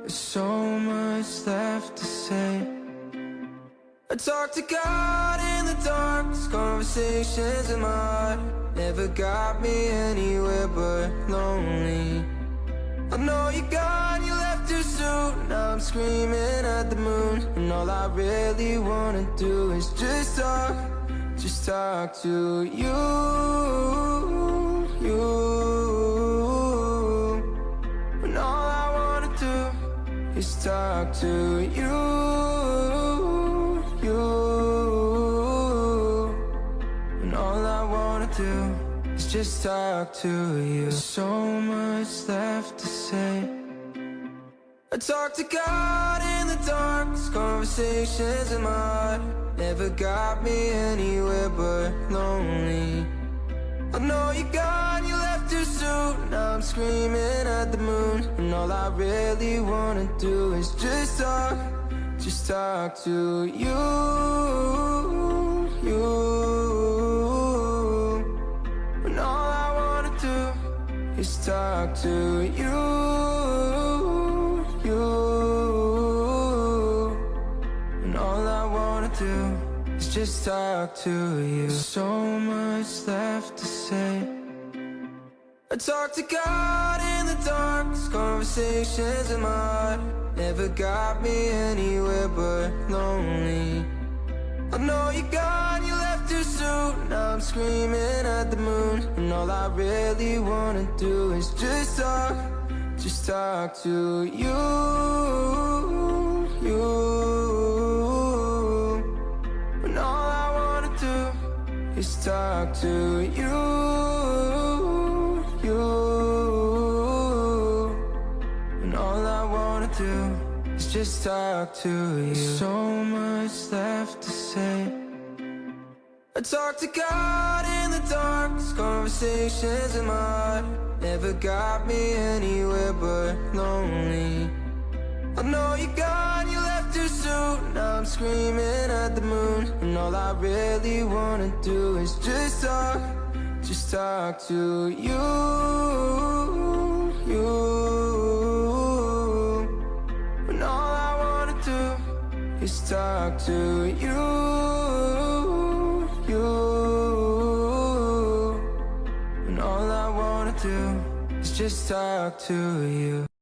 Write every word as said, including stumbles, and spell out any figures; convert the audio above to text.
There's so much left to say. I talk to God in the darkest conversations in my heart. Never got me anywhere but lonely. I know you're gone, you left too soon. Now I'm screaming at the moon, and all I really wanna do is just talk, just talk to you, you. And all I wanna do is talk to you, you. And all I wanna do is just talk to you. There's so much left to say. I talk to God in the darkest conversations in my heart. Never got me anywhere but lonely. I know you're gone, you left too soon. Now I'm screaming at the moon, and all I really wanna do is just talk, just talk to you, you. And all I wanna do is talk to you, you. And all I wanna do is just talk to you. So much left to say. I talk to God in the darkest conversations in my heart. Never got me anywhere but lonely. I know you're gone, you left too soon. Now I'm screaming at the moon, and all I really wanna do is just talk, just talk to you, you. And all I wanna do is talk to you, you. And all I wanna do is just talk to you. So much left to say. I talk to God in the darkest conversations in my heart. Never got me anywhere but lonely. I know you're gone, you left too soon. Now I'm screaming at the moon, and all I really wanna do is just talk, just talk to you, you. And all I wanna do is talk to you, you. And all I wanna do is just talk to you.